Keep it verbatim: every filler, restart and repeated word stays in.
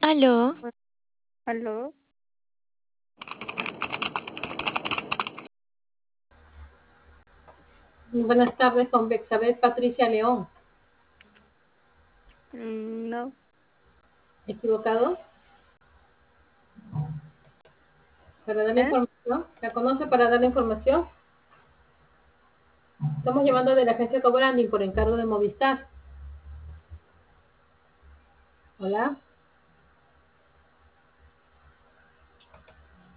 Aló, Bu- ¿Aló? Buenas tardes, con Bexabeth Patricia León. Mm, no. ¿Equivocado? Para darle ¿Eh? información. ¿La conoce para darle información? Estamos llamando de la agencia Cobranding por encargo de Movistar. Hola.